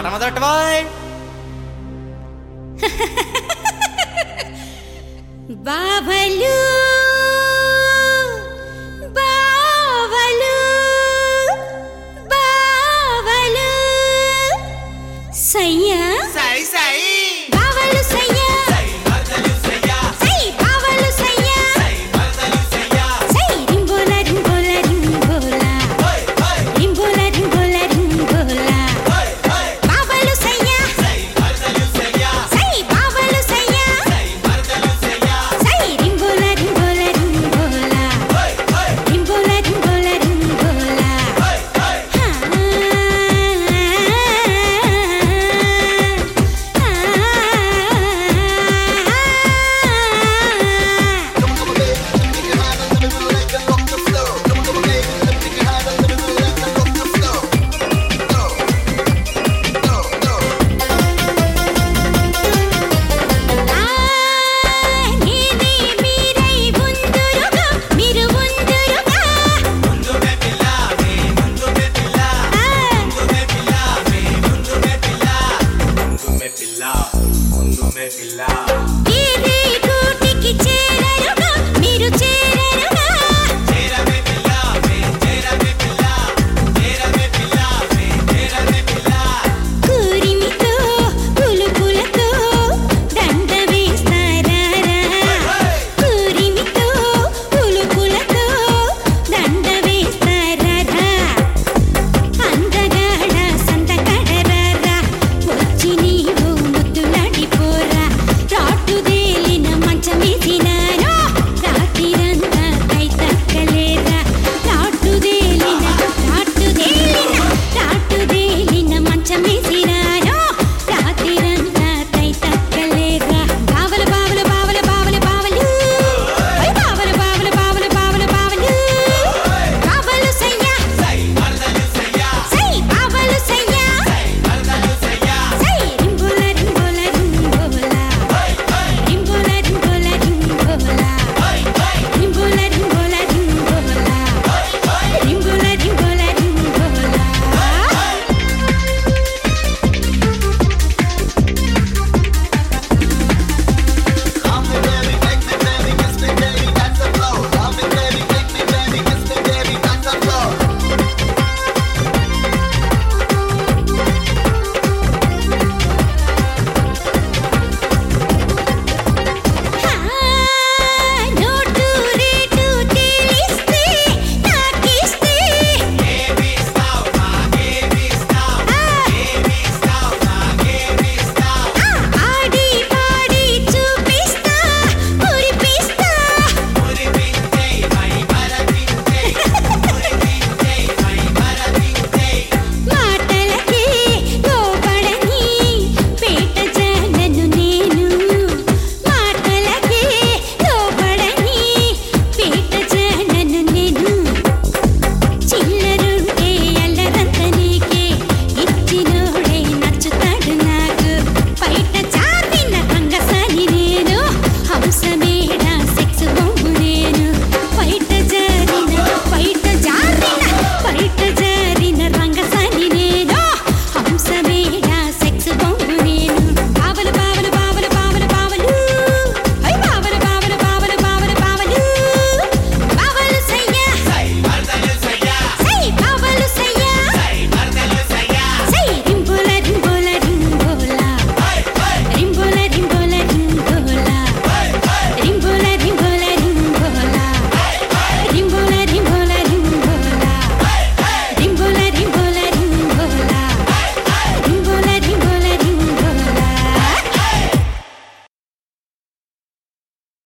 పాట మొదలెట్టబోయ్. బావలు బావలు బావలు సయ్యా సై సై బావలు సయ్యా సై మర్దలు సయ్యా సై బావలు సయ్యా సై మర్దలు సయ్యా సై రింబోలా రింబోలా రింబోలా హోయ్ హోయ్ రింబోలా రింబోలా రింబోలా హోయ్ హోయ్ బావలు సయ్యా సై మర్దలు సయ్యా సై బావలు సయ్యా సై మర్దలు సయ్యా సై రింబోలా రింబోలా రింబోలా హోయ్ హోయ్ రింబోలా రింబోలా రింబోలా హోయ్ హోయ్ ముందు మే పిల్ల మే ముందు మే పిల్ల ముందు మే పిల్ల మే ముందు మే పిల్ల ముందు మే పిల్ల ముందు మే పిల్ల మీరు చేరరుగా